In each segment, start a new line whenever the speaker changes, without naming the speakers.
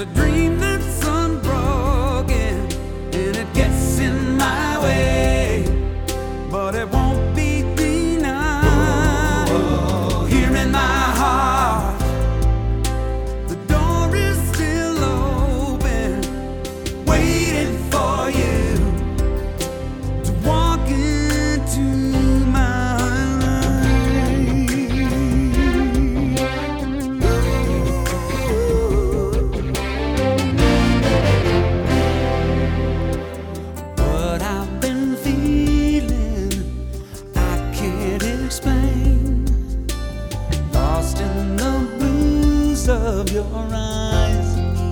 a dream that's unbroken, and it gets in my way, but it won't be denied. Here in my heart, the door is still open, waiting for you to walk into my life. What I've been feeling, I can't explain. Lost in the blues of your eyes,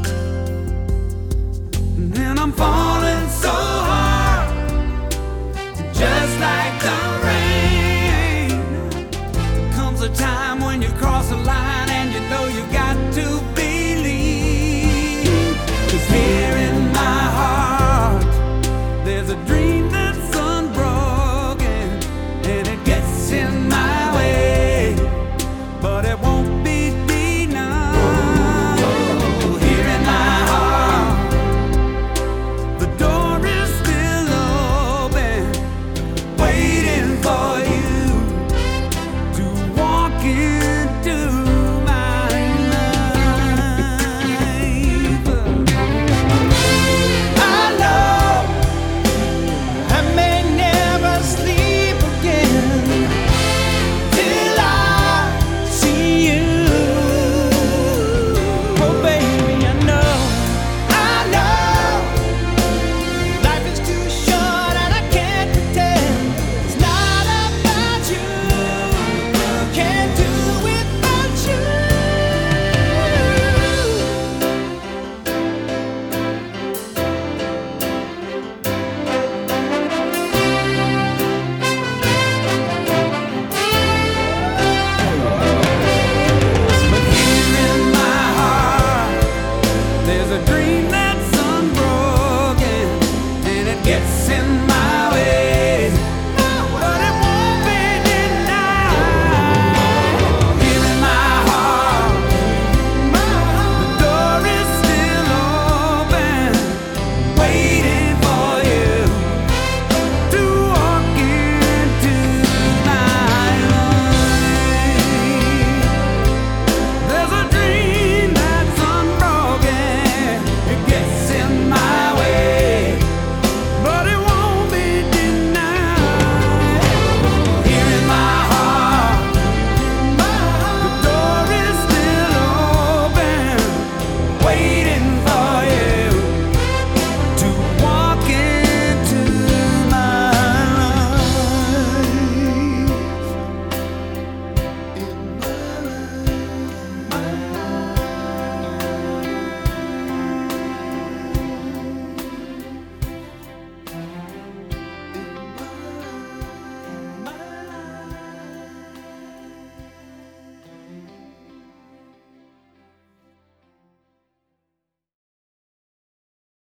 and I'm falling so hard, just like the rain. Comes a time when you cross a line and you know you got to believe. 'Cause here in my heart, there's a dream that's unbroken, and it gets in my way, but it won't be denied. Here in my heart, the door is still open, waiting for you to walk into my life. I know I may never sleep again till I see you. Oh baby, I know life is too short and I can't pretend it's not about you. Can't do without you. But here in my heart, there's a dream that